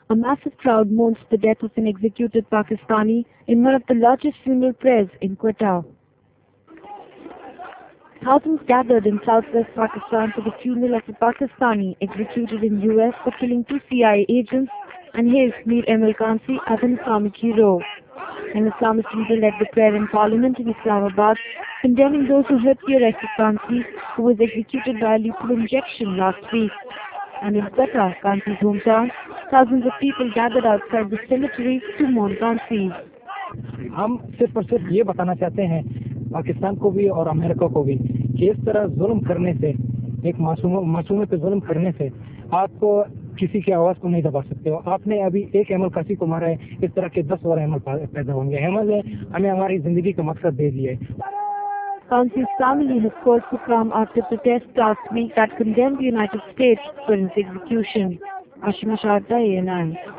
A massive crowd mourns the death of an executed Pakistani in one of the largest funeral prayers in Quetta. Thousands gathered in southwest Pakistan for the funeral of a Pakistani executed in US for killing two CIA agents and hailed Mir Emil Kansi as an Islamic hero. An Islamist leader led the prayer in Parliament in Islamabad, condemning those who helped the arrest of Kansi, who was executed by a lethal injection last week. And in Quetta, Kansi's hometown, thousands of people gathered outside the cemetery to mourn Kansi. हम सिर्फ और सिर्फ ये बताना चाहते हैं पाकिस्तान को भी और अमेरिका को भी कि इस तरह जुल्म करने से, एक मासूम पे जुल्म करने से आपको किसी की आवाज को नहीं दबा सकते हो। आपने अभी एक एमल कासी को मारा है, इस तरह के 10 और एमल पैदा होंगे। एमल है हमें हमारी जिंदगी का मकसद दे दिया है। Kansi's family has called for calm after protests last week that condemned the United States for his execution. Ashima Sharda, ANI.